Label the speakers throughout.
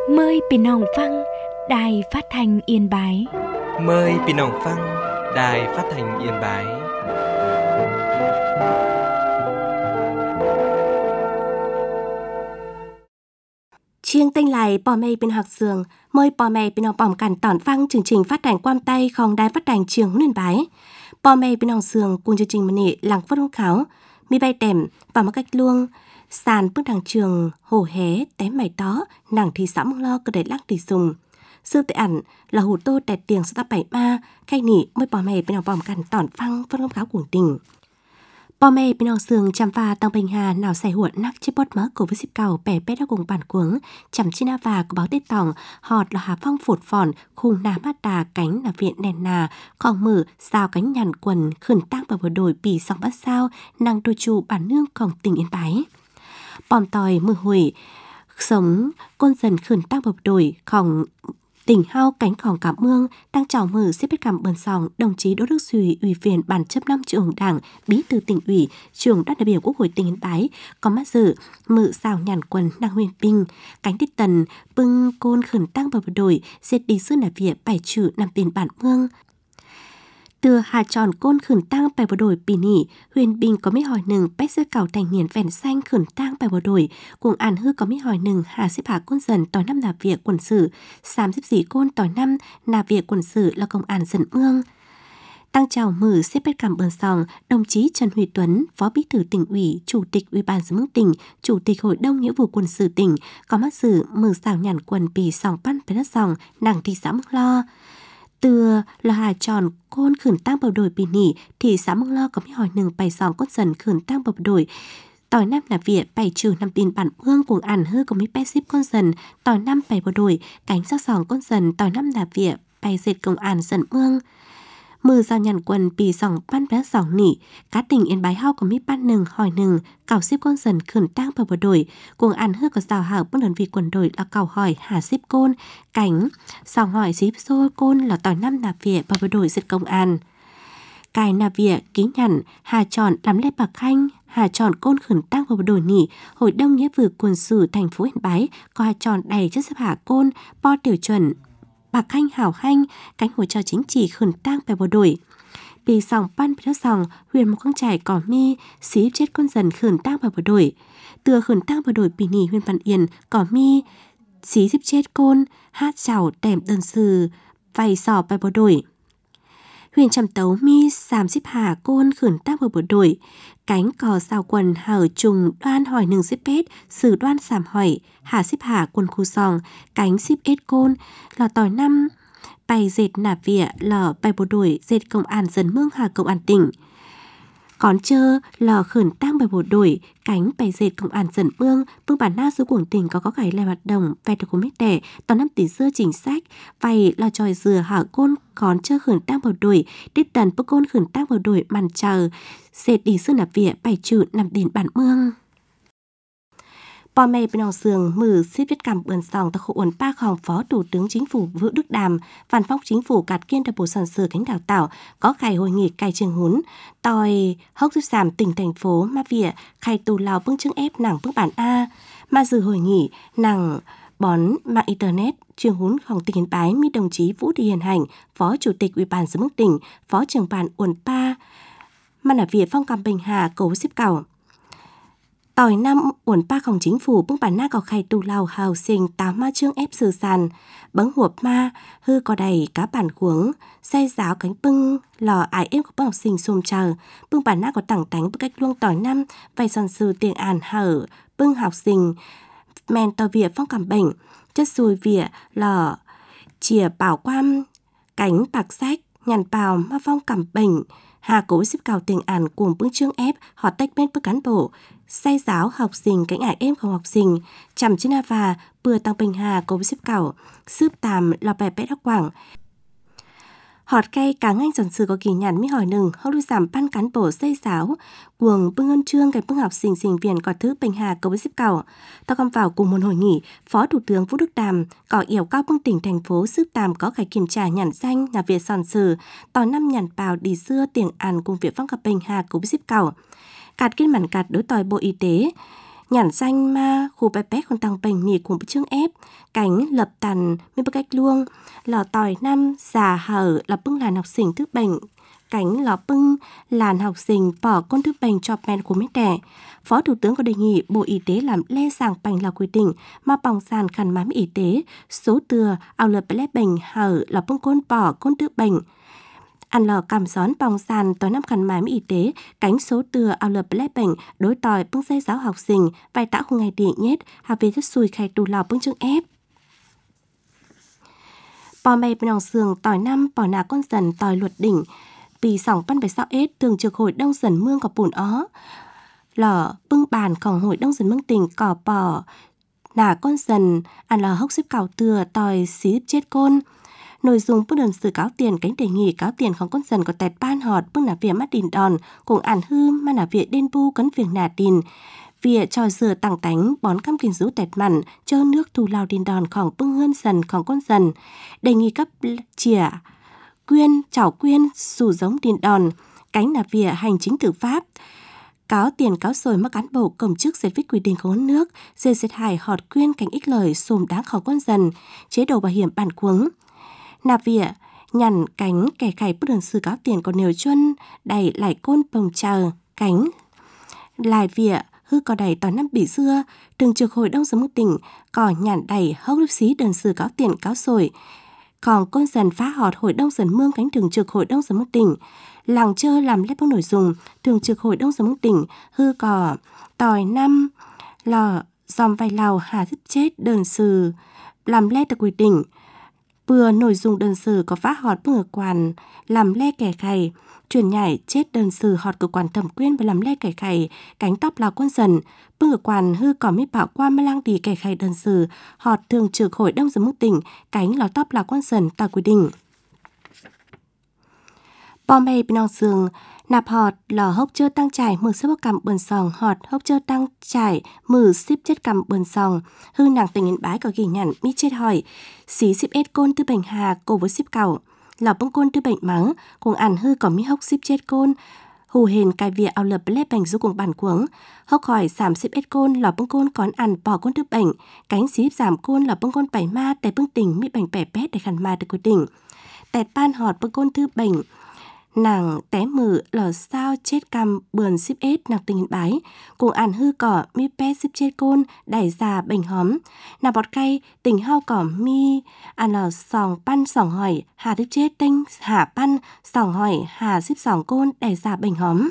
Speaker 1: Mờiพี่น้องฟังđài phát thanh Yên Bái.
Speaker 2: Mời พี่น้องฟัง Đài Phát thanh Yên Bái.
Speaker 3: Chiêng tên lại bò mê bên học sường, mời bò mê bên học bỏng cảnh tỏn phăng chương trình phát hành quam tayของđài phát hành trường Yên Bái. Bò mê bên học sường cùng chương trình mật nị làng phát hông kháo, mi bay tèm và một cách luông. Sàn bước đằng trường, hồ hé, té mày đó, nàng thì xã mong lo cơ đẩy lắc thì dùng. Sư tệ ảnh là hủ tô tẹt tiền số ta 73, khay nỉ mới bò mê bên học bỏng cảnh tỏn phăng phát hông kháo cuồng tình. Bò mê bên học sường chăm pha tăng bình hà nào xài huộn nắc chiếc bót mớ cổ với xịp cầu bẻ bét đã cùng bản cuống chăm chi na và có báo tết tòng họt là hà phong phụt phòn khung ná mát đà cánh là viện đèn nà còn mở sao cánh nhằn quần khẩn tăng vào bờ đồi bì song bát sao nàng đôi chu bản nương còn tình Yên Bái. Bòm tòi mưa hủy sống côn dần khẩn tăng vào đồi còn tỉnh hao cánh khòng cảm mương đang chào mừng xếp biết cảm bần sòng đồng chí Đỗ Đức Duy, ủy viên ban chấp năm trưởng đảng, bí thư tỉnh ủy, trưởng đoàn đại biểu Quốc hội tỉnh Yên Bái có mắt dự mự xào nhàn quần đang huyền binh cánh tiết tần bưng côn khẩn tăng vào đội dệt đi sư nà việt bảy chữ nằm tiền bản mương. Từ hà tròn côn khẩn tăng bài vào đổi bì nỉ, huyền bình có mấy hỏi nừng bách sơ cầu thành hiền vẹn xanh khẩn tăng bài vào đổi, cùng ản hư có mấy hỏi nừng hà xếp hạ côn dần tỏi năm nà việc quần sự, xám xếp dĩ côn tỏi năm nà việc quần sự là công an dần ương. Tăng chào mừng xếp bét cảm bờn sòng, đồng chí Trần Huy Tuấn, Phó Bí thư tỉnh ủy, Chủ tịch Ủy ban Giám đốc tỉnh, Chủ tịch Hội đồng Nghĩa vụ quân sự tỉnh, có mắt dự mừng xào nhàn quần bì sòng pan bế đất sòng, nàng thị xã Mông Lo. Từ là hà tròn côn khẩn tăng bầu đổi bì nỉ thì xã Mông Lo có mấy hỏi nừng bày sòng cốt dần khẩn tăng bầu đổi tỏi năm là viện bày trừ năm tin bản ương cùng ản hư có mấy bé ship con dần tỏi năm bày bầu đổi cánh sắc sòng con dần tỏi năm là viện bày dệt công an dần ương. Mưa giao nhàn quần bì sòng ban bé sòng nỉ cá tỉnh Yên Bái hao có mấy ban nừng hỏi nừng cào ship con dần khẩn tăng bầu đổi cùng ản hư có rào hảo bất lần vì quần đổi là cào hỏi hà ship côn cánh sào hỏi ship xô côn là tỏi năm nạp viện bầu đổi dệt công an cài nạp viện ký nhằn hà tròn lắm lê bạc khanh hà tròn côn khẩn tăng bầu đổi nỉ Hội đồng Nghĩa vụ quân sự thành phố Yên Bái có hà tròn đầy chất xếp hạ côn bo tiểu chuẩn bạc khanh hảo khanh cánh hỗ trợ chính trị khẩn tăng bài bộ đổi bì sòng pan bì sòng huyền một con trải cỏ mi xí chết con dần khẩn tăng bài bộ đổi từ khẩn tăng bộ đổi bì nỉ huyền văn yên cỏ mi xí xếp chết côn hát chào tèm đơn sư vầy sò bài bộ đổi huyền trầm tấu mi xàm xếp hà côn khẩn tăng bài bộ đổi cánh cò sao quần hở trùng đoan hỏi nừng xếp pết sử đoan sàm hỏi hà xếp hà quần khu sòng cánh xếp ết côn lò tỏi năm bày dệt nạp vỉa lò bày bộ đổi dệt công an dần mương hà công an tỉnh còn chơ lò khẩn tăng bài bộ đổi cánh bày dệt công an dần mương vương bản na số cuồng tỉnh có gái lại hoạt động vay được của mít đẻ toàn năm tỷ xưa chính sách vay lò tròi dừa hở côn còn chơ khẩn tăng bài đổi đít tần bức côn khẩn tăng bài đổi màn chờ dệt đi xưa nạp vỉa bày chữ nằm đền bản mương. Bò mê bên học sường mử xếp viết cảm bườn sòng tại khu uẩn ba phòng Phó Thủ tướng Chính phủ Vũ Đức Đàm, Văn phòng Chính phủ cạt kiên đặc bộ sản sử cánh đào tạo có khai hội nghị cài trường hún, tòi hốc giúp giảm tỉnh thành phố ma vỉa khai tù lào bưng chứng ép nàng bưng bản A, mà dự hội nghị nàng bón mạng internet trường hún phòng tỉnh Yên Bái mi đồng chí Vũ Thị Hiền Hạnh, Phó Chủ tịch Ủy ban Giám đốc tỉnh, Phó trưởng ban uẩn ba, mà là việc phong cầm bình hà cố xếp cầu. Tỏi năm uẩn ba phòng chính phủ bưng bản na có khai tù lào hào sinh tám ma chương ép sử sàn bấng huộp ma hư có đầy cá bản cuống xe giáo cánh bưng lò ải êm của bác học sinh xôm chờ bưng bản na có tẳng tánh bức cách luông tỏi năm vài sòn sư tiền àn hở bưng học sinh men tò vỉa phong cảm bệnh chất xùi vỉa lò chìa bảo quam cánh bạc sách nhàn bào ma phong cảm bệnh hà cố xếp cào tiền àn cùng bưng chương ép họ tách bên bức cán bộ say giáo học sinh cánh ải em không học sinh chằm trên a và bừa tăng bình hà cố xếp cào sướp tàm lò bè bẽ đắc quảng họt cây cá nganh dần sư có kỳ nhàn mi hỏi nừng hậu lưu giảm ban cán bộ say giáo cuồng bưng ơn trương cái bưng học sinh sinh viên có thứ bình hà cố xếp cào ta còn vào cùng một hội nghị Phó Thủ tướng Vũ Đức Đàm có yêu cao bưng tỉnh thành phố sướp tàm có khải kiểm tra nhàn danh là việc sòn sử tỏ năm nhàn bào đi xưa tiền àn cùng việc phong gặp bình hà cố xếp cào cạt kiên bản cạt đối tòi Bộ Y tế nhản danh ma khu bé bé con tăng bệnh nỉ cùng với chương ép cánh lập tàn mới bắt cách luông lò tỏi năm già hở là bưng làn học sinh thứ bệnh cánh lò bưng làn học sinh bỏ con thứ bệnh cho mẹ của mấy trẻ. Phó Thủ tướng có đề nghị Bộ Y tế làm lê sàng bệnh là quy định mà bỏng sàn khăn mám y tế số từa ao lợp lẽ bệnh hở là bưng con bỏ con thứ bệnh ăn lò cảm gión bỏng sàn tối năm khăn mám y tế cánh số từa ao lợp lẽ bệnh đối tỏi bưng dây giáo học sinh vài tạo không ngày địa nhét hà về rất xùi khai đủ lò bưng chương ép. Bò mày bên lòng sườn tỏi năm bỏ nà con dần tỏi luật đỉnh vì sòng pan bài sao ết thường trực hội đông dần mương có bùn ó lò bưng bànของhội đông dần mương tỉnh cỏ bò nà con dần ăn lò hốc xếp cào từa tỏi xí chết côn. Nội dung bức đơn sự cáo tiền cánh đề nghị cáo tiềnของcon dần có tẹt ban họt bức nà việc mắt đìn đòn cùng ản hư mà nà việc đen bu cấn việc nà đìn việc trò dừa tặng tánh bón cam kinh rú tẹt mặn chơ nước thù lao đìn đònของbưng hơn dầnของcon dần đề nghị cấp chìa quyên chảo quyên sủ giống đìn đòn cánh nà việc hành chính tư pháp cáo tiền cáo sồi mắc cán bộ công chức dệt viết quy định của nước dệt dệt hài họt quyên cánh ích lời xùm đángของcon dần chế độ bảo hiểm bản cuống nạp việc nhằn cánh kẻ khải bức đơn sự cáo tiền còn nều chuân đẩy lại côn bồng chờ cánh lại việc hư có đẩy tòa năm bị dưa thường trực hội đông dân mức tỉnh cỏ nhàn đẩy hốc lúc xí đơn sự cáo tiền cáo sồi còn con dần phá họt hội đông dần mương cánh thường trực hội đông dân mức tỉnh làng chơ làm lép bóng nội dung thường trực hội đông dân mức tỉnh hư cỏ tỏi năm lò dòm vài lào hà thức chết đơn sự làm lép được quy định bừa nội dung đơn sự có phá họt bưng ở quan làm le kẻ khày chuyển nhảy chết đơn sự họt cơ quan thẩm quyên và làm le kẻ khày cánh tóc lào quân dần bưng ở quan hư có mi bảo qua ma lang đi kẻ khày đơn sự họt thường trực hội đông dân mức tỉnh cánh lò tóc lào quân dần tại quy định. Bò mày bên nòng sườn nạp họt lò hốc chơ tăng trải mừ xếp bốc cầm bườn sòng họt hốc chơ tăng trải mừ xếp chết cầm bườn sòng hư nàng tình yên bái có ghi nhận mi chết hỏi xí xếp ết côn tư bệnh hà cổ với xếp cẩu lò bông côn tư bệnh mắng cùng ản hư có mi hốc xếp chết côn hù hền cài việc ao lập lép bệnh du cùng bản cuống hốc hỏi giảm xếp ết côn lò bông côn còn ăn bỏ côn tư bệnh cánh xí giảm côn lò bông côn bảy ma tại bưng tỉnh mi bệnh bẻ pét để khăn ma được quyết định tẹt ban họt bông côn tư bệnh nàng té mử lò sao chết cam bườn xíp ết nàng tình bái cùng ản hư cỏ mi pé xíp chết côn đẩy già bệnh hóm nàng bọt cay tình hao cỏ mi ản lò sòng pan sòng hỏi hà thức chết tinh hà pan sòng hỏi hà xíp sòng côn đẩy già bệnh hóm.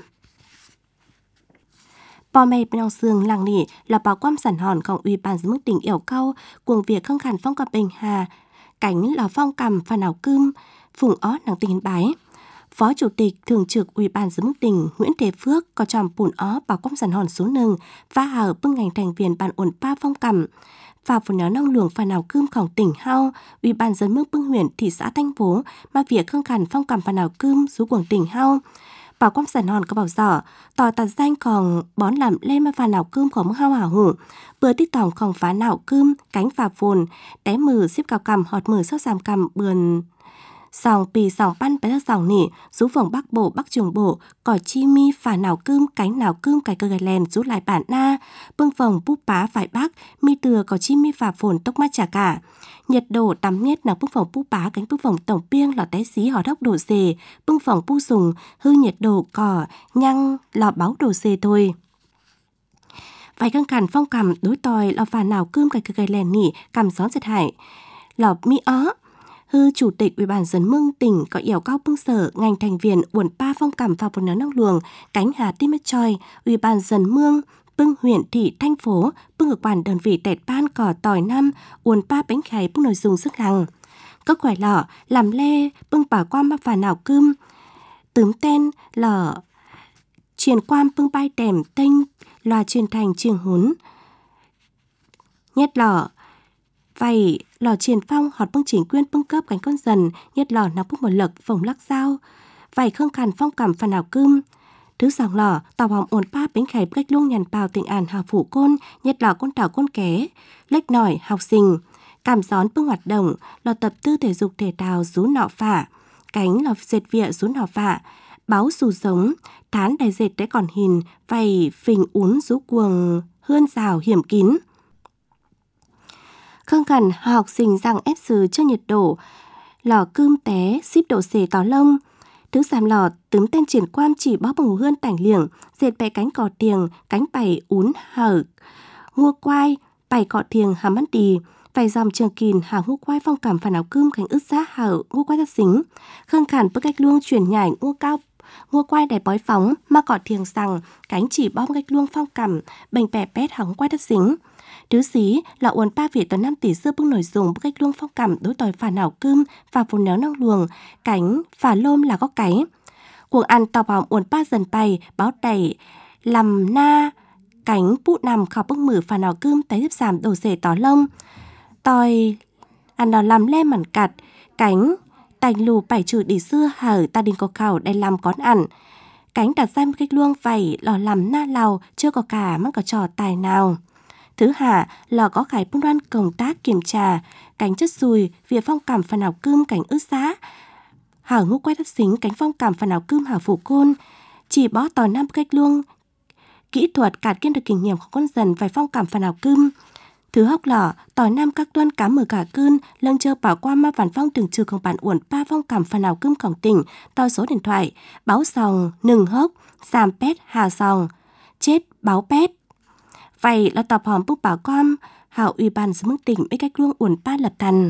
Speaker 3: Bò mày bên lòng sườn làng nỉ là bảo quan sản hònของủy ban dân mức tỉnh yểu cao cuồng việc khăng khăn phong cặp bình hà cánh lò phong cầm và nào cơm phùng ó nàng tình bái. Phó Chủ tịch Thường trực Ủy ban dân mức tỉnh Nguyễn Thế Phước có tròm bùn ó bảo quang sản hòn số nừng và hở bưng ngành thành viên bàn ổn pa phong cầm và phụ nữ nông luồng phần nào cơmของtỉnh hao Ủy ban dân mức bưng huyện thị xã thành phố mà việc khăng khăn phong cầm phần nào cơm số quảng tỉnh hao bảo quang sản hòn có bảo giỏ tỏ tạt danh còn bón làm lên mà phần nào cơm của mức hao hảo hủ bữa tích tỏngของphá nào cơm cánh phà phồn té mừ xếp cào cầm họt mừ sau giảm cầm bườn sòng pì sòng pan bé sòng nỉ rú vòng bắc bộ bắc trường bộ cỏ chi mi phà nào cơm cánh nào cơm cài cơ gài lèn rú lại bản na bưng vòng búp bá phải bắc mi từa cỏ chi mi phà phồn tốc mắt chả cả nhiệt độ tắm miết nào bưng vòng búp bá cánh bưng vòng tổng piêng lò té xí hò đốc đổ xề bưng vòng pu sùng hư nhiệt độ cỏ nhăng lò báo đổ xề thôi. Vài căng cằn phong cầm đối tòi lò phà nào cơm cài cơ gài lèn nỉ cầm gió giật hải lò mi ó hư Chủ tịch Ủy ban dân mương tỉnh có yểu cao bưng sở ngành thành viên uẩn pa phong cảm vào phụ nữ nông luồng cánh hà tim mét choi Ủy ban dân mương bưng huyện thị thành phố bưng ở quản đơn vị tẹt ban cỏ tỏi năm uẩn pa bánh kháy bưng nội dung sức lằng các quải lọ làm lê bưng bảo quan mà phà nào cơm tướm tên lọ truyền quan bưng bay đèm tênh loa truyền thành trường hún nhét lọ vậy lò triển phong họt bưng chỉnh quyên bưng cấp cánh con dần nhất lò nắp bưng một lật phồng lắc dao vậy khương khàn phong cảm phần nào cơm thứ sòng lò tàu hòm ổn pa bánh khải cách luôn nhàn bào tình àn hào phủ côn nhất lò con tảo con ké lách nỏi học sinh cảm gión bưng hoạt động lò tập tư thể dục thể thao rú nọ phả cánh lò dệt vịa rú nọ phả báo xù giống thán đầy dệt đấy còn hình vậy phình ún rú cuồng hươn rào hiểm kín. Khương khẩn học sinh rằng ép sứ cho nhiệt độ, lò cơm té, xíp độ xề tỏ lông. Thứ giảm lò tấm tên triển quan chỉ bó bồng hươn tảnh liệng, dệt bè cánh cỏ tiềng, cánh bày ún hở, ngua quai, bày cọ thiềng hàm mắt đì, vài dòng trường kìn hàng ngua quai phong cảm phản áo cơm cánh ướt giá hở, ngua quai thắt xính. Khương khẩn bước cách luông chuyển nhảy ngua cao, ngua quai đẹp bói phóng, mà cọ thiềng rằng, cánh chỉ bó cách luông phong cảm, bềnh bè pét hàng quai thắt xính. Thứ xí là uốn ba Việt tờ 5 tỷ xưa bước nổi dùng bước cách luông phong cảm đối tòi phản ảo cơm và phồn néo năng luồng, cánh phả lôm là có cái. Cuồng ăn tàu bỏng uốn ba dần bày, báo đẩy, làm na, cánh bụ nằm khảo bức mử phản ảo cơm tái giúp giảm đổ rể tỏ lông. Tòi ăn đỏ làm lem mặn cặt, cánh tành lù bảy trừ đi xưa hở ta đình có khảo để làm con ăn. Cánh đặt ra cách luông vầy lò làm na lào chưa có cả mắc có trò tài nào. Thứ hạ là có khải bưng đoan công tác kiểm tra, cánh chất dùi, việc phong cảm phần ảo cơm cảnh ướt giá. Hở ngũ quay thất xính cánh phong cảm phần ảo cơm hở phủ côn. Chỉ bó tòi năm cách luông, kỹ thuật cạt kiên được kinh nghiệm của con dần vài phong cảm phần ảo cơm. Thứ hóc lỏ, tòi năm các tuân cá mở cả cơn, lân chơ bảo qua ma vản phong từng trừของbản uẩn ba phong cảm phần ảo cơmของtỉnh, tòi số điện thoại, báo sòng, nừng hốc, giảm pét, hà sòng, chết, báo pét. Vậy là tập hòm bức bảo com, hảo ủy ban sự mức tỉnh với cách luông uẩn ba lập thành.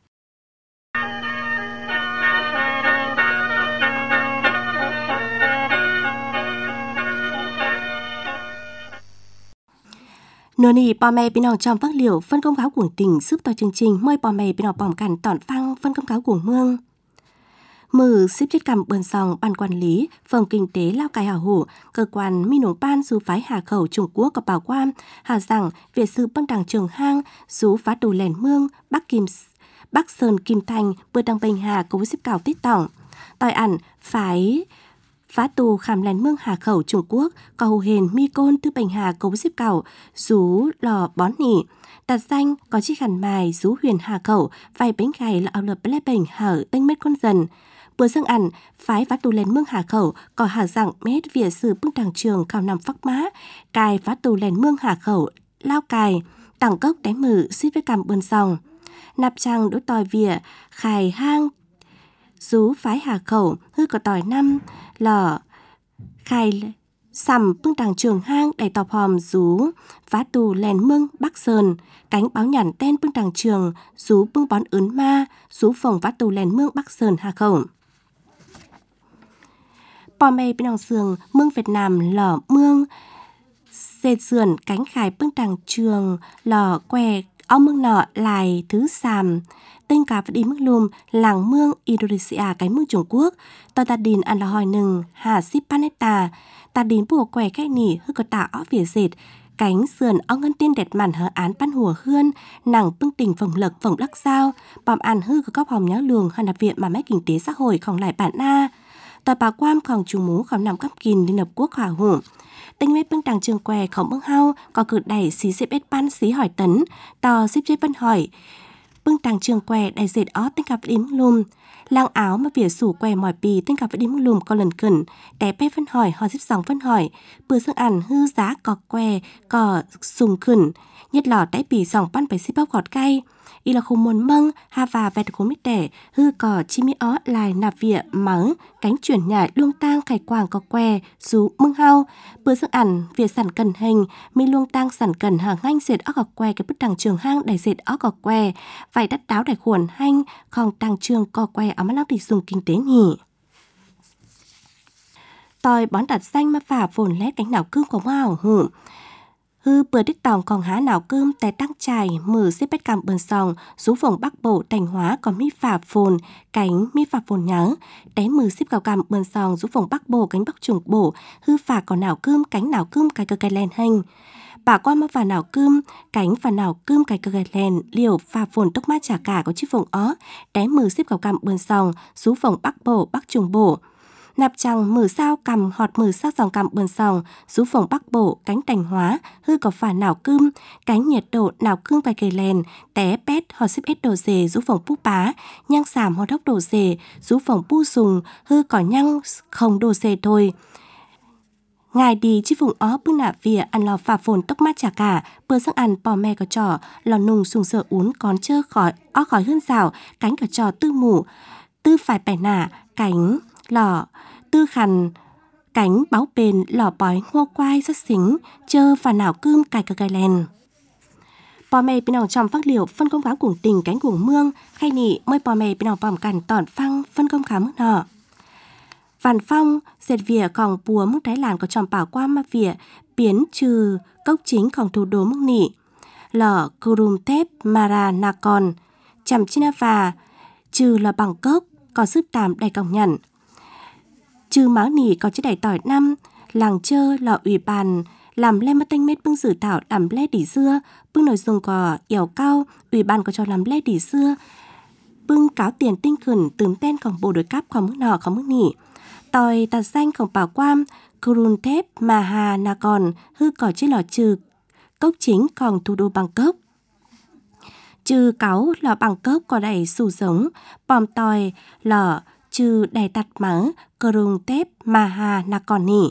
Speaker 3: Nửa nì bò mẹ bên nào trong phát liệu phân công cáo của tỉnh giúp tòa chương trình mời bò mẹ bên nào bỏng cản tỏn phăng phân công cáo của mương. Mử xếp chết cầm bươn sòng ban quản lý phòng kinh tế Lao Cai Hảo Hủ cơ quan mi nông ban du phái Hà Khẩu Trung Quốc có bảo quan hà rằng việt sư băng đảng Trường Hang du phá tù lèn mương Bắc Sơn Kim Thành bữa đăng bình Hà có với xếp cào tít tổng tòi ẩn phái phá tù khảm lèn mương Hà Khẩu Trung Quốc có hồ hền mi côn tư bình Hà có với xếp cào rú lò bón nỉ đặt danh có chiếc khăn mài rú huyền Hà Khẩu vài bánh gầy là ảo lập lê bình hở tinh mét con dần. Bữa dương ăn, phái phá tù lèn mương Hà Khẩu, có hà rằng mét việt sử bưng đảng trường khảo nằm phắc má, cài phá tù lèn mương Hà Khẩu, Lao Cài, tảng cốc đáy mử xít với cầm bươn sòng. Nạp trăng đối tòi vỉa, khài hang, rú phái Hà Khẩu, hư có tòi năm, lò, khài sầm bưng đảng trường hang đầy tọp hòm rú, phá tù lèn mương Bắc Sơn, cánh báo nhản tên bưng đảng trường, rú bưng bón ướn ma, rú phòng phá tù lèn mương Bắc Sơn Hà Khẩu. Bò mê bên đằng sườn, mương Việt Nam lò mương, dệt sườn cánh khải bưng đằng trường, lò què, áo mương nọ lại thứ sàm. Tên cả vật đi mức lùm, làng mương Indonesia cánh mương Trung Quốc, tòa tà đình ăn là hỏi nừng, hà ship paneta, tà đình bùa què cách nỉ hư có tả ó vỉa dệt, cánh sườn áo ngân tiên đẹp màn hở án pan hùa hươn, nàng bưng tình phòng lực phòng lắc sao, bòm ăn hư có góc hòm nháo lường hàn đạp viện mà mấy kinh tế xã hội không lại bản na. Tòa bà quan khoảng chủ mũ khảo nằm cấp kìn Liên Hợp Quốc hỏa hủ. Tinh mết bưng đằng trường què khổng bưng hao có cử đẩy xí xếp ết ban xí hỏi tấn, tò xếp chế vân hỏi. Bưng đằng trường què đầy dệt ó tinh cặp đi mưng lùm. Lang áo mà vỉa sủ què mỏi bì tinh cặp đi mưng lùm có lần cẩn. Té bếp vân hỏi họ xếp sóng vân hỏi. Bữa dương ăn hư giá có què có sùng khẩn. Nhất lò đáy bì sòng pan phải xếp bóc gọt cay. Y là không muốn mâng, hà và vẹt của mít đẻ, hư cỏ chi mi ó lại nạp vịa, mắng, cánh chuyển nhảy luông tang khải quàng có què, rú mưng hao. Bữa dương ẩn, việc sản cần hình, mi luông tang sản cần hàng nganh dệt óc gọc què cái bức đằng trường hang đầy dệt óc gọc què, vậy đắt đáo đầy khuẩn hanh, không đằng trường co què ở mắt lóc đi dùng kinh tế nhỉ. Tòi bón đặt xanh mà phả phồn lét cánh nào cương của wow hử. Hư bữa đích tòng còn há nào cơm té tăng chài mở xếp bét cằm bờn sòng rú vùng Bắc Bộ Thành Hóa có mi phả phồn cánh mi phả phồn nhớ té mở xếp cào cằm bờn sòng rú vùng Bắc Bộ cánh Bắc Trung Bộ hư phả còn nào cơm cánh nào cơm cái cơ len hành bà qua mà phả nào cơm cánh phả nào cơm cái cơ len liều phả phồn tốc mát trả cả có chiếc vùng ó té mở xếp cào cằm bờn sòng rú vùng Bắc Bộ Bắc Trung Bộ. Nạp trăng mở sao cầm họt mở sao dòng cầm bươn sòng, rú phòng Bắc Bộ, cánh Thành Hóa, hư có phả nào cơm, cánh nhiệt độ nào cương vài cây lèn, té pét họt xếp ết đồ dề, rú phòng Pú Bá, nhang sảm họt hốc đồ dề, rú phòng Pu Sùng, hư có nhang không đồ dề thôi. ngài đi chi vùng ó bưng nạ vỉa ăn lò phà phồn tốc mát chả cả, bữa sang ăn bò mè có trò, lò nùng sùng sợ uốn còn chơ khỏi ó khỏi hơn rào, cánh cả trò tư mù, tư phải bẻ nả, cánh lò tư khăn, cánh báo bền lò bói ngô quai rất xính, chơ và nào cơm cài cà gai len. Bò mè bên nào trong phát liệu phân công cáo cuồng tình cánh cuồng mương, khay nị môi bò mè bên nào bòm cằn tỏn phăng phân công khá mức nọ. Vàn phong, dệt vỉa còn bùa mức đáy làn có tròm bảo qua mà vỉa, biến trừ cốc chính còn thủ đố mức nị. Lọ Kurum Thép Mara Nakon, chằm Chinava, trừ là bằng cốc, có sức tàm đầy còng nhận. Trừ máu nỉ có chiếc đầy tỏi năm, làng chơ lọ ủy bàn, làm lem mà tanh mết bưng sử thảo làm lê đỉ xưa, bưng nội dung có dẻo cao, ủy ban có cho làm lê đỉ xưa, bưng cáo tiền tinh khẩn tường tên còn bộ đối cáp còn mức nọ còn mức nỉ. Tòi tạt xanh còn bảo quam, Kurun Thép Maha Nakon, hư có chiếc lọ trừ, cốc chính còn thủ đô Bangkok. Trừ cáo lọ Bangkok có đầy sù giống, bòm tòi lọ trừ đầy tạt mỡ, Kurun Thép Maha Nakon nỉ.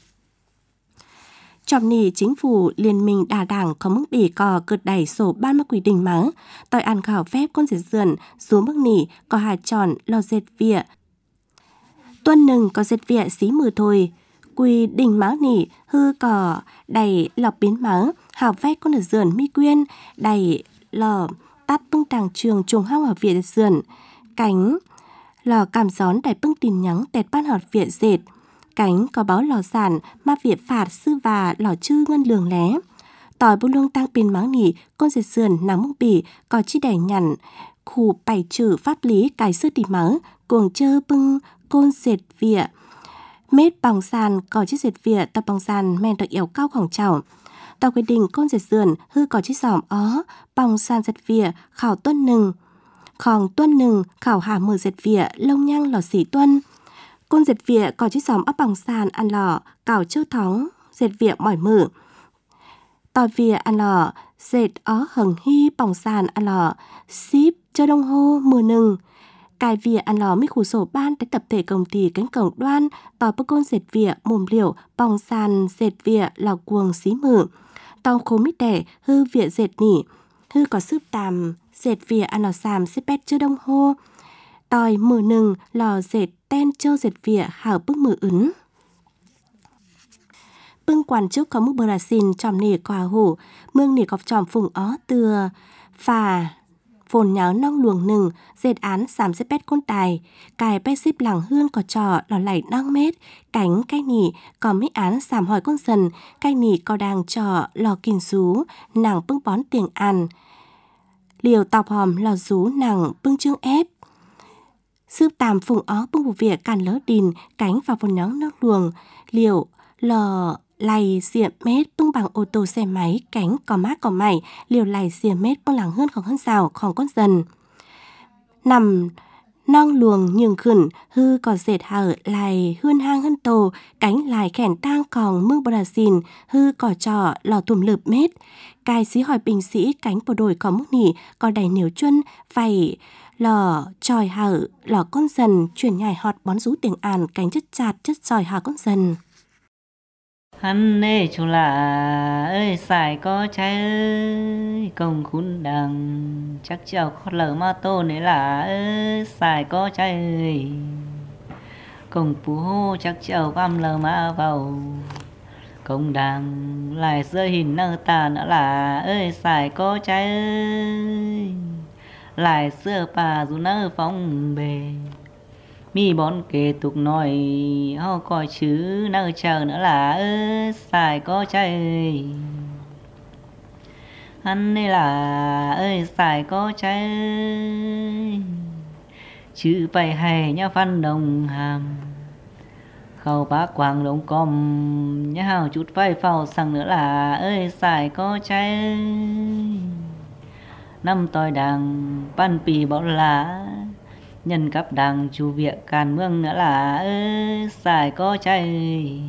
Speaker 3: Trong nỉ chính phủ liên minh đà đảng có mức bỉ cò cực đẩy sổ ban mức quy định mắng, tòi ăn khảo phép con dệt dườn, xuống mức nỉ có hạt tròn lò dệt vỉa. Tuần nừng có dệt vỉa xí mừ thôi, quy định máu nỉ hư cò đầy lọc biến máu, hảo phép con dệt dườn mi quyên, đầy lò tắt bưng tàng trường trùng hao ở vỉa dệt dườn, cánh lò cảm gión đầy bưng tin nhắn tẹt ban họt vỉa dệt. Cánh có báo lò sản mà việc phạt sư và lò chư ngân lường lé. Tỏi bù lương tăng pin máu nỉ, con dệt sườn nắng mông bỉ, có chi đẩy nhằn, khu bày trừ pháp lý cài sư tỉ máu, cuồng chơ bưng côn dệt vỉa. Mết bằng sàn có chiếc dệt vỉa tập bằng sàn men được yếu cao khoảng chảo. Tòa quyết định con dệt sườn hư có chiếc giỏm ó, bằng sàn dệt vỉa khảo tuân nừng. Khòng tuân nừng khảo hà mờ dệt vỉa lông nhang lò xỉ tuân. Côn dệt vỉa có chiếc giỏm ấp bằng sàn ăn lò, cào chơ thóng, dệt vỉa mỏi mử. Tòi vỉa ăn lò, dệt ó hầng hy bằng sàn ăn lò, ship chơ đông hô mưa nừng. Cài vỉa ăn lò mấy khu sổ ban tới tập thể công ty cánh cổng đoan, tòi bơ côn dệt vỉa mồm liều, bằng sàn dệt vỉa lò cuồng xí mử. Tòi khố mít đẻ hư vỉa dệt nỉ, hư có sức tàm dệt vỉa ăn lò sàm xếp bét chơ đông hô. Tòi mử nừng lò dệt ten châu dệt vỉa hảo bức mử ứng. Bưng quan chức có mức bờ xin tròm nỉ quả hủ, mương nỉ cọc tròm phùng ó từa, phà, phồn nháo nong luồng nừng, dệt án xàm xếp bét côn tài, cài bét xếp lẳng hương có trò lò lẩy nong mét, cánh cái nỉ có mấy án xàm hỏi con dần, cái nỉ có đang trò lò kìn rú, nàng bưng bón tiền ăn. Liều tọc hòm lò rú nàng bưng chương ép. Sư tàm phùng ó bưng vụ việc càn lỡ đìn, cánh vào phồn nháo nong luồng, liều lò lầy xìa mét bưng bằng ô tô xe máy, cánh có mát có mày, liều lầy xìa mét bưng làng hơn còn hơn rào còn con dần. Nằm nong luồng nhường khẩn, hư có dệt hở lầy hươn hang hơn tổ, cánh lài khẻn tang còn mương Brazil, hư có trò lò thùm lợp mét. Cài xí hỏi binh sĩ cánh bộ đội có mức nỉ, có đầy nhiều chuân, phải lò tròi hở, lò con dần, chuyển nhảy họt bón rú tiếng àn, cánh chất chạt chất tròi hở con dần.
Speaker 4: Hắn ê chú là ơi xài có trái ơi công khún đằng chắc chào khó lỡ ma tô này là ơi xài có trái ơi công phú hô chắc chào quam lỡ ma vào công đằng lại rơi hình nơ tà nữa là ơi xài có trái ơi lại xưa bà dù nơ phong bề mi bón kể tục nói ho coi chứ nơ chờ nữa là ơi xài có trái ơi hắn đây là ơi xài có trái ơi chữ bày hay nhá văn đồng hàm khâu bá quảng lông com nhá hào chút vai phao sang nữa là ơi xài có trái ơi năm tòi đàng ban pì bảo là nhân cấp đằng chủ việc càn mương nữa là ơi xài có trái ơi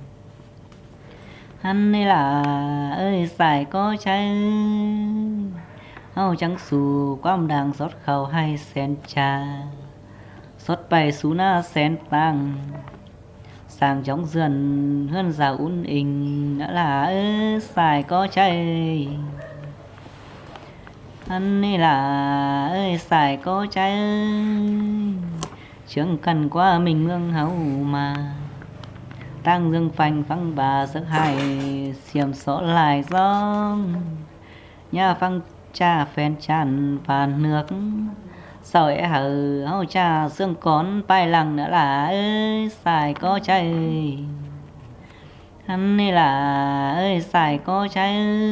Speaker 4: hắn đây là ơi xài có trái hao trắng xù quam đằng xót khẩu hay sen trà xót bày xú na sen tăng sang trong dườn hơn giàu un ình đã là xài có chay anh ấy là xài có chay chẳng cần qua mình mương hậu mà tăng dương phanh phăng bà sức hài xiêm xó lại giông nhà phăng cha phèn chăn phàn nước sỏi hở hậu cha xương con bay lằng nữa là xài có chay hắn ấy là xài có chay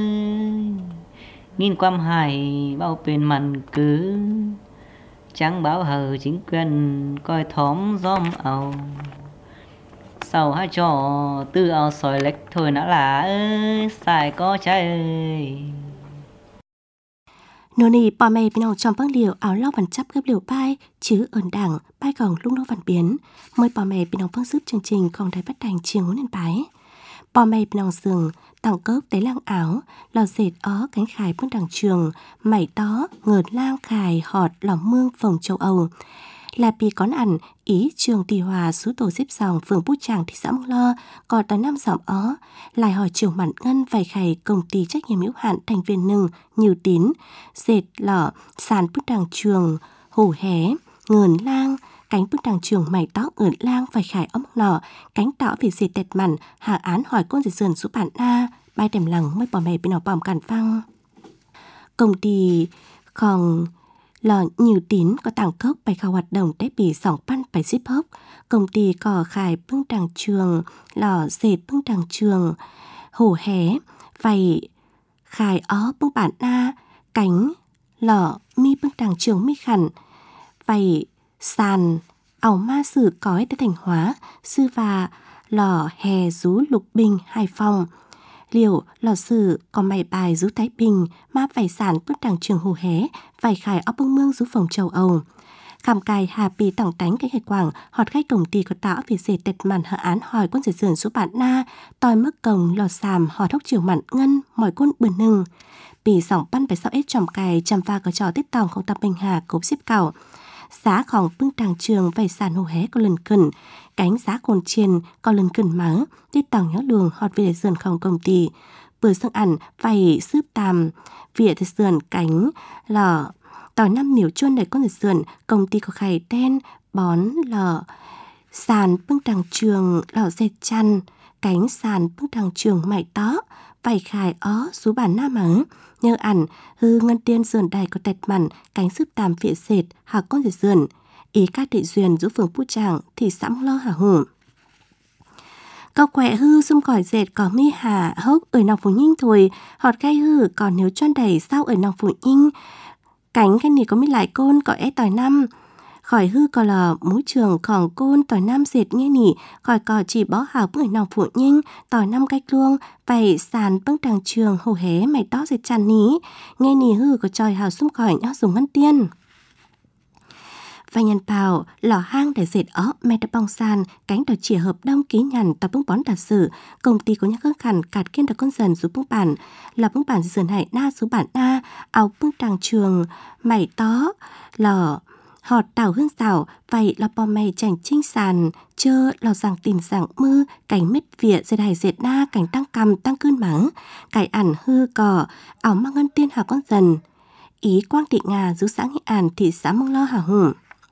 Speaker 4: nghìn quam hài bao bên mặn cứ chẳng báo hờ chính quyền coi thóm gióm ầu sau hai trò tư ao sỏi lệch thôi nữa là xài có chay
Speaker 3: nô nì bỏ mẹ bên trong văng liều áo lau vằn chắp gấp liều bay chứ ẩn đảng bay còn lung lô vằn biến mới bỏ mẹ bên trong văng giúp chương trình còn đài phát đành chiều nên bái bỏ mẹ bên trong giường tặng cốc tế lang áo lò dệt ó cánh khải bước đằng trường mảy đó ngợt lang khải họt lòng mương phòng châu Âu là vì con ăn ý trường Tỳ Hòa số tổ xếp dòng phường Bút Tràng thị xã Mông Lo còn tới năm dòng ó lại hỏi trường Mạn Ngân vài khải công ty trách nhiệm hữu hạn thành viên nừng nhiều tín dệt lọ sàn bức đằng trường hổ hé ngờn lang cánh bức đằng trường mày tóc ngờn lang vài khải ống nọ cánh tỏ vì dệt tẹt mặn hạ án hỏi con dệt sườn số bản na bay đèm lằng mới bỏ mẹ bên nó bòm cản phăng công ty còn lò nhiều tín có tảng cốc bài khảo hoạt động để bị sòng pan bài ship hốc công ty có khải bưng đằng trường lò dệt bưng đằng trường hổ hé vầy khải ó bưng bản na cánh lò mi bưng đằng trường mi khẩn vầy sàn ảo ma sử cói tới Thanh Hóa sư và lò hè rú Lục Bình Hải Phòng liều lò sử có mày bài rú Thái Bình ma vải sản bức đằng trường hồ hé vải khải óc bưng mương rú phòng châu Âu khám cài hà bì tổng tánh cái hải quảng họt khách công ty có tạo vì dệt tẹt màn hạ án hỏi quân dệt sườn số bản na tòi mức cồng lò sàm họt hốc chiều mặn ngân mỏi quân bươn nừng bì sòng pan phải sao ết tròm cài chăm pha có trò tiết tòng không tập bình hà cốp xếp cào giá khòng bưng đằng trường vải sàn hồ hé có lần cẩn cánh giá cồn chiên có lần cẩn máng tiết tòng nhớ đường họt về sườn khòng công ty vừa sang ăn vải sướp tàm vỉa thì sườn cánh lò tỏi năm niểu chuôn đầy con sườn công ty có khải đen bón lò sàn bưng đằng trường lò dệt chăn cánh sàn bưng đằng trường mày tó vải khải ó số bản nam mắng nhớ ăn hư ngân tiên sườn đầy có tẹt mặn cánh sướp tàm vỉa dệt hạ con dệt sườn ý các thị duyên giữa phường Bút Tràng thị xã Mông Lo hả hủ cao quẹ hư xung còi dệt có mi hà hốc ở nòng phủ nhinh thôi họt gai hư còn nếu chuôn đầy sao ở nòng phủ nhinh cánh cái này có mi lại côn có é tỏi năm khỏi hư có là mũi trường còn côn tỏi năm dệt nghe nỉ khỏi có chỉ bó hào bức ở nòng phủ nhinh tỏi năm cách luông vầy sàn bưng đằng trường hồ hé mày đó dệt chăn ní nghe nỉ hư có tròi hào xung còi nhó dùng ngân tiên và nhân bào lò hang để dệt ó mẹ đã bong sàn cánh đòi chỉ hợp đông ký nhằn tập bưng bón đạt sử công ty có nhắc khăn khẩn cạt kiên được con dần giúp bưng bản là bưng bản dần hải na số bản na áo bưng đằng trường mày tó lò họt tàu hương xảo vậy là bò mày chảnh trinh sàn chơ lò rằng tìm rằng mưa cảnh mít vỉa dệt hài dệt na cảnh tăng cầm tăng cơn mắng cải ẩn hư cỏ áo mang ngân tiên hà con dần ý quang thị ngà giữ xã Nghị Ản thị xã Mông Lo hả hùng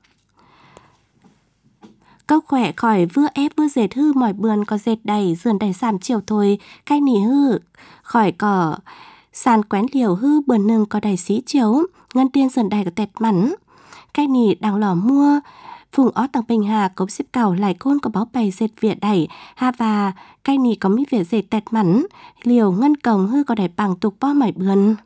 Speaker 3: câu khỏe khỏi vừa ép vừa dệt hư mỏi bườn có dệt đầy sườn đầy sàn chiều thôi cái nỉ hư khỏi cỏ sàn quén liều hư bườn nừng có đầy xí chiếu ngân tiên sườn đầy có tẹt mắn cái nỉ đang lò mua phùng ó tầng bình hà cốp xếp cầu lại côn có bó bày dệt vỉa đẩy ha và cái nỉ có mi vỉa dệt tẹt mắn liều ngân cổng hư có đầy bằng tục bo mỏi bườn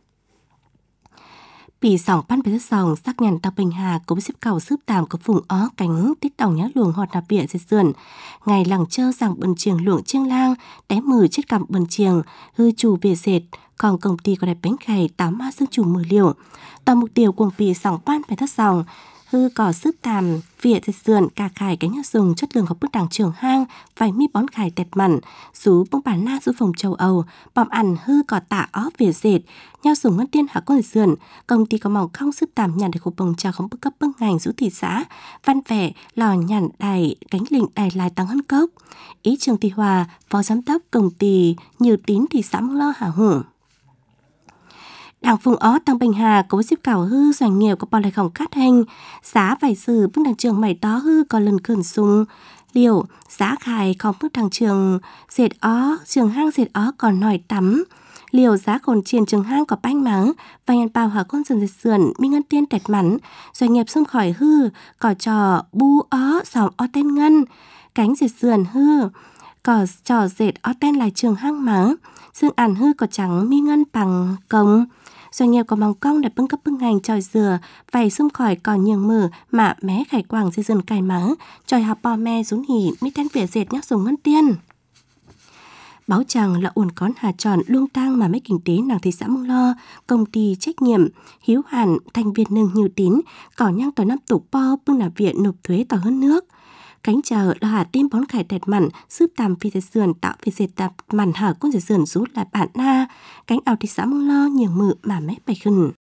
Speaker 3: bị sòng pan phải sòng sắc nhằn tàu bình hà cũng xếp cầu sướp tàm có vùng ó cánh tích tòng nhá luồng họt nạp bịa dệt sườn ngày lằng chơ rằng bần chiềng luồng chiêng lang té mừ chết cầm bần chiềng hư chủ bịa dệt còn công ty có đẹp bánh khày táo ma xương chủ mười liều toàn mục tiêu cuồng bị sòng pan phải thất sòng hư cỏ sướp tàm vỉa thịt sườn cà khải cánh nhá dùng chất lượng học bức đảng trường hang vài mi bón khải tẹt mặn sú bông bản na sú phòng châu Âu bòm ăn hư cỏ tạ ó vỉa dệt nhau dùng ngân tiên hạ con thịt sườn công ty có mỏng không sướp tàm nhàn để khổ bồng trà không bức cấp bưng ngành sú thị xã văn vẻ lò nhàn đài cánh lình đài lại tăng hơn cốc ý Trường Thị Hòa phó giám đốc công ty Nhiều Tín thị xã Mông Lo Hà Hùng Đảng Phùng Ó Tăng Bình Hà cố xếp cảo hư doanh nghiệp có bỏ lại khổng cát hành giá vài sử bước đảng trường mày đó hư có lần cơn sung liệu giá khải không bước đảng trường dệt ó trường hang dệt ó còn nổi tắm liệu giá khổn chiền trường hang có bánh mắng và nhận bào hỏa con dần dệt sườn minh ngân tiên tẹt mắn doanh nghiệp xông khỏi hư có trò bu ó sòng ó tên ngân cánh dệt sườn hư có trò dệt ó tên lại trường hang mắng xương ản hư có trắng mi ngân bằng công doanh nghiệp có mong cong đặt bưng cấp bưng ngành tròi dừa vầy xung khỏi còn nhường mờ mà mé khải quảng dây dần cài mắng tròi học bò me rún hỉ mi tên vỉa dệt nhắc dùng ngân tiên báo chàng là uồn con hà tròn luông tang mà mấy kinh tế nàng thị xã Mông Lo công ty trách nhiệm hiếu hạn thành viên nâng Nhiều Tín cỏ nhang tỏi năm tủ po bưng là viện nộp thuế tỏi hơn nước cánh chờ là hà tim bón khải tẹt mặn sướp tàm phi tẹt sườn tạo phi dệt tạp mặn hở con dệt sườn rút là bản na cánh ảo thị xã Mông Lo nhiều mự mà mép bày khẩn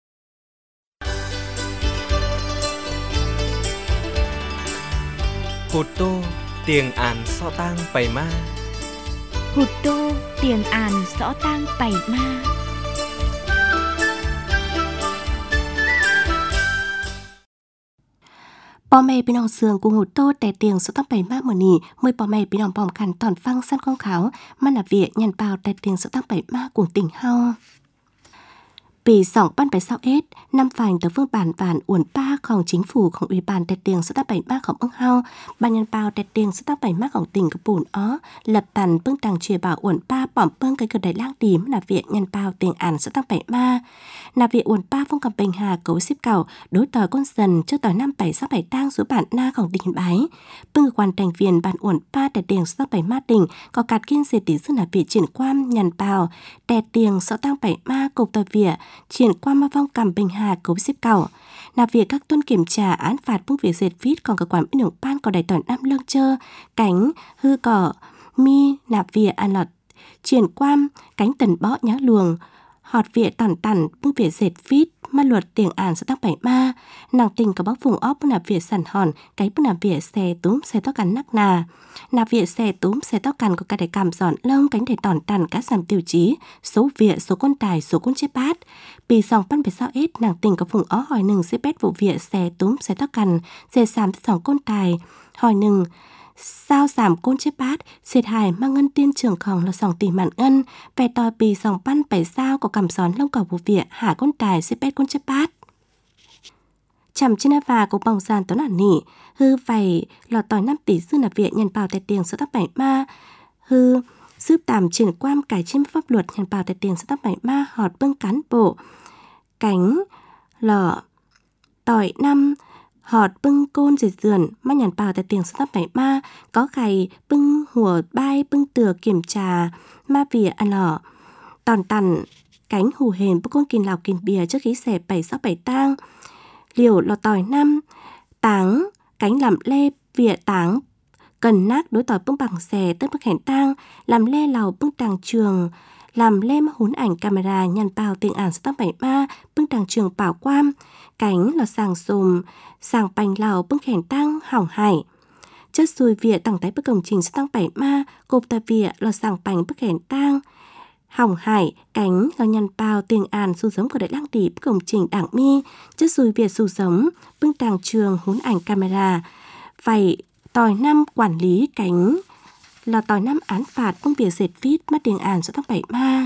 Speaker 2: Hụt tô tiền ản so tang bày ma
Speaker 1: Hụt tô tiền àn rõ tang bày ma
Speaker 3: bò mè bên ông sườn cùng hụt tô tè tiền số tăng bảy ma mờ nỉ mười bò mè bên ông bòm khăn toàn phăng săn con kháo mà là việc nhàn bào tè tiền số tăng bảy ma cùng tỉnh hao Vì sòng ban bài sao ết, năm phành tờ phương bản uẩn baของchính phủของủy ban tẹt tiền số tác bảy maของông hao, ban nhân bao tẹt tiền số tác bảy maของtỉnh cấp bùn ó, lập tàn bưng tàng chìa bảo uẩn ba bỏm bưng cái cờ đại lang tím là viện nhân bao tiền ản số tác bảy ma. Là viện uẩn ba phong cầm bình hà cấu xếp cầu đối tờ con dần cho tờ năm bảy sáu bảy tang số bản naของtỉnh bái. Bưng quan thành viên bản uẩn ba tẹt tiền số tác bảy ma tỉnh có cạt kiên dệt tỷ dư là viện triển quan nhân bao tẹt tiền số tác bảy ma cục tờ viện triển quan ma phong cầm bình hà cấu xếp cầu là việc các tuân kiểm tra án phạt bưng việc dệt vít còn cơ quan bên đường ban có đại toàn năm lương chơ cánh hư cỏ mi nạp việc an lọt triển quan cánh tần bó nhá luồng họt việc tàn bưng việc dệt vít ma luật tiền ản sẽ tác bảy ma nàng tình có bóc vùng óp bưng nạp việc sản hòn cái bưng nạp việc xe túm xe tóc cắn nắc nà nạp việc xe túm xe tóc cắn có cả để cảm giòn lông cánh để tòn tàn các giảm tiêu chí số việc số con tài số con chết bát bị sòng pan phải sao ít nàng tình có vùng ó hỏi nừng xếp bét vụ việc xe túm xe tóc cắn xe sàm sòng con tài hỏi nừng sao giảm côn chế bát xệt hài mang ngân tiên trường khòng là sòng tỷ mạn ngân về tòi bì sòng pan bảy sao có cảm gión lông cỏ vụ việc hạ con tài xếp bét côn chế bát chằm trên và có bóng giàn tốn ản nỉ hư vầy lọt tòi 5 tỷ dư là viện nhân bào tại tiền số tác bảy ma hư giúp tàm triển quan cải trên pháp luật nhân bào tại tiền số tác bảy ma họt bưng cán bộ cánh lọ tỏi 5 họt bưng côn dệt dườn ma nhàn bào tại tiền số tác bảy ma có khày bưng hùa bay bưng từa kiểm trà ma vỉa ăn lọ tòn tằn cánh hù hền bưng côn kìn lào kìn bìa trước khí xẻ 767 tang liều lọ tỏi 5 táng cánh làm lê vỉa táng cần nát đối tỏi bưng bằng xẻ tất bức hẹn tang làm lê lào bưng tàng trường làm lê mà hún ảnh camera nhàn bào tiền ản số tác bảy ma bưng tàng trường bảo quam cánh là sàng sùm sàng bành lào bưng khèn tăng hỏng hải chất xùi vỉa tặng tái bức công trình số tăng bảy ma cộp tà vỉa là sàng bành bức khèn tăng hỏng hải cánh là nhàn bào tiền ản su giống của đại lang tỷ bức công trình đảng mi chất xùi vỉa su giống bưng tàng trường hún ảnh camera vậy tòi 5 quản lý cánh là tòi 5 án phạt bưng vỉa dệt vít mắt tiền ản số tăng bảy ma.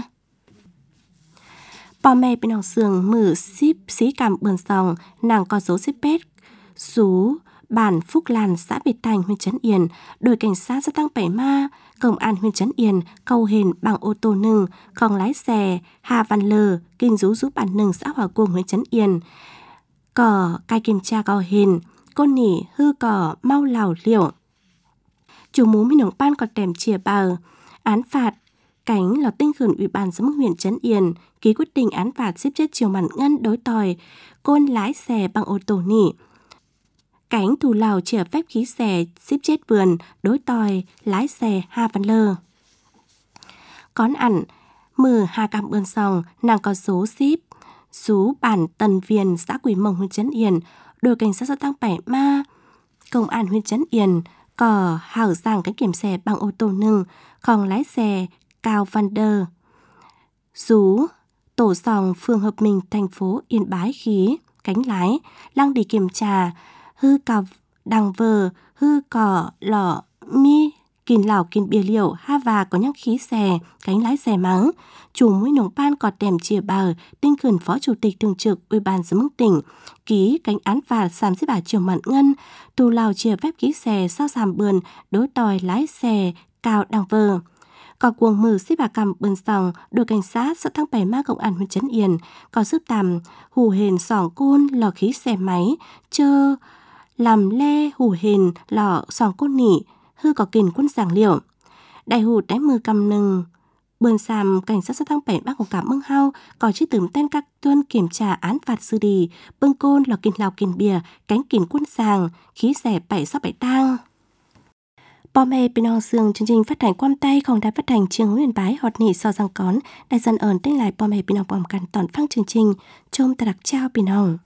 Speaker 3: Bò mẹ bên học sường mở ship xí cảm bườn sòng nàng có dấu xếp bét số bản Phúc Lan xã Việt Thành huyện Trấn Yên đội cảnh sát gia tăng bảy ma công an huyện Trấn Yên cầu hền bằng ô tô nừng không lái xe Hà Văn Lờ kinh rú bản nừng xã Hòa Cung huyện Trấn Yên cỏ cai kiểm tra cầu hền côn nỉ hư cỏ mau lào liệu chủ mú mình đồng ban còn tèm chìa bờ án phạt cánh là tinh khẩn ủy ban giám đốc huyện Trấn Yên ký quyết định án phạt xếp chết chiều mặn ngân đối tòi côn lái xe bằng ô tô nỉ cánh tù lào chìa phép khí xe ship chết vườn đối tòi lái xe Ha Văn Lơ. Con ẩn mừ Hà Cảm Ơn Sòng nàng có số ship số bản Tần Viền xã Quỳ Mông huyện Trấn Yên, đội cảnh sát giao thông Bảy Ma công an huyện Trấn Yên có hảo giảng cái kiểm xe bằng ô tô nâng còn lái xe Cao Văn Đơ số tổ sòng phường Hợp Minh thành phố Yên Bái khí cánh lái lăng đi kiểm tra hư cào đằng vờ hư cỏ lọ mi kìn lào kìn bia liệu ha và có nhắc khí xe cánh lái xe mắng chủ mũi nồng ban cọt đèm chia bờ tinh khẩn phó chủ tịch thường trực ủy ban giám đốc tỉnh ký cánh án phạt sàm xếp bà Triều Mạn Ngân tù lào chia phép ký xe sao sàm bườn đối tòi lái xe Cao đằng vờ có cuồng mử xếp bà Cầm Bươn Sòng đội cảnh sát xã Thăng Bảy Ma công an huyện Trấn Yên có giúp tàm hù hền sòng côn lò khí xe máy chơ làm le hù hền lò sòng côn nỉ hư có kìn quân giảng liệu đại hụt đáy mưa cầm nừng bươn sàm cảnh sát giao thông Bảy Ma của cảm ơn hao có chữ tưởng tên các tuân kiểm tra án phạt xử lý bưng côn lò kìn lào kìn bìa cánh kìn quân sàng khí xe bảy sáu bảy tang. Bò mẹ bên hòn sương chương trình phát hành quam tayของđài phát hành trường Huyền Bái họt nỉ so rằng cón đại dân ơn tên lại bò mẹ bên hòn bòmกันตอนฟังchương trình chôm ta đặc trao bên hòn